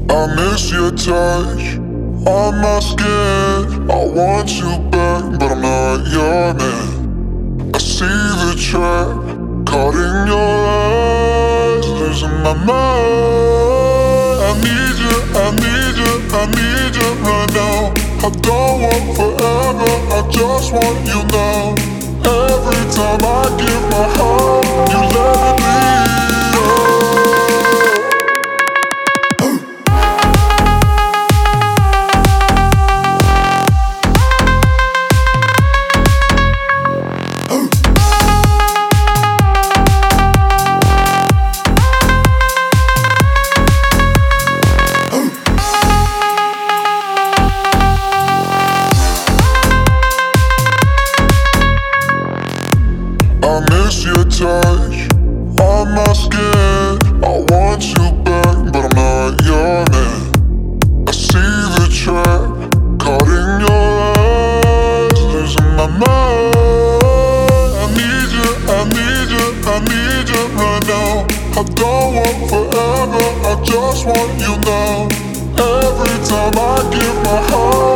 I miss your touch on my skin. I want you back, but I'm not your man. I see the trap caught in your eyes, losing my mind. I need you, I need you, I need you right now. I don't want forever, I just want you now. Every time I give my heart, you let me bleed. I miss your touch on my skin. I want you back, but I'm not your man. I see the trap caught in your eyes, losing my mind. I need you, I need you, I need you right now. I don't want forever, I just want you now. Every time I give my heart,